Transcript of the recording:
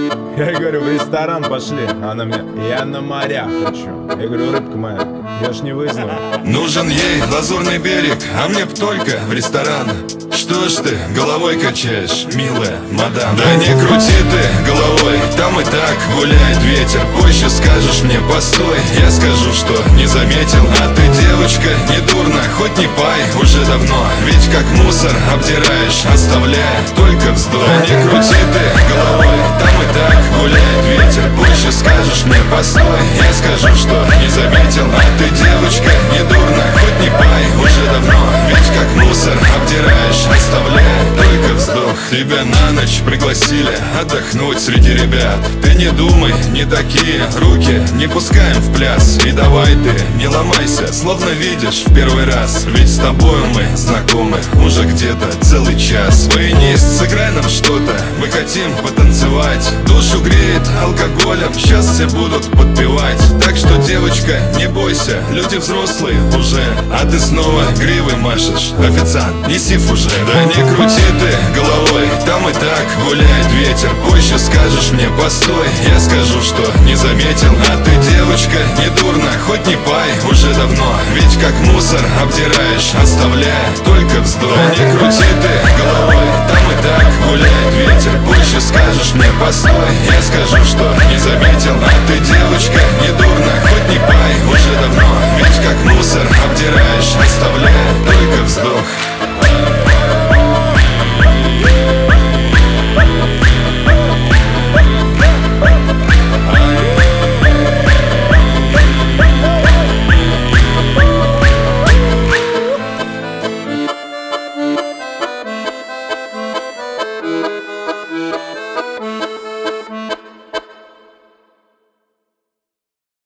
Я ей говорю, в ресторан пошли. Она мне, я на моря хочу. Я говорю, рыбка моя, я ж не вызнаю. Нужен ей лазурный берег, а мне б только в ресторан. Что ж ты головой качаешь, милая мадам? Да не крути ты головой, там и так гуляет ветер. Позже скажешь мне, постой, я скажу, что не заметил. А ты, девочка, не дурно, хоть не пай уже давно. Ведь как мусор обдираешь, оставляя только вздох. Да не крути ты головой, там и так гуляет ветер. Позже скажешь мне, постой, я скажу, что не заметил. А ты, девочка, не дурно, хоть не пай уже давно. Ведь как мусор обдираешь, оставляя только вздох. Тебя на ночь пригласили отдохнуть среди ребят. Ты не думай, не такие руки не пускаем в пляс. И давай ты не ломайся, словно видишь в первый раз. Ведь с тобою мы знакомы уже где-то целый час. Баянист, сыграй нам что-то, мы хотим потанцевать. Душу греет алкоголем, сейчас все будут подпевать. Так что, девочка, не бойся, люди взрослые уже. А ты снова гривой машешь, официант, неси фужер. Да не крути ты головой, там и так гуляет ветер. Позже скажешь мне, постой, я скажу, что не заметил. А ты, девочка, не дурно, хоть не пай уже давно. Ведь как мусор обдираешь, оставляя только вздох. Да не крути ты головой, там и так гуляет ветер. Позже скажешь мне, постой, я скажу, что не заметил. А ты, девочка, не дурно, хоть не пай уже давно. Ведь как мусор обдираешь, оставляя только вздох.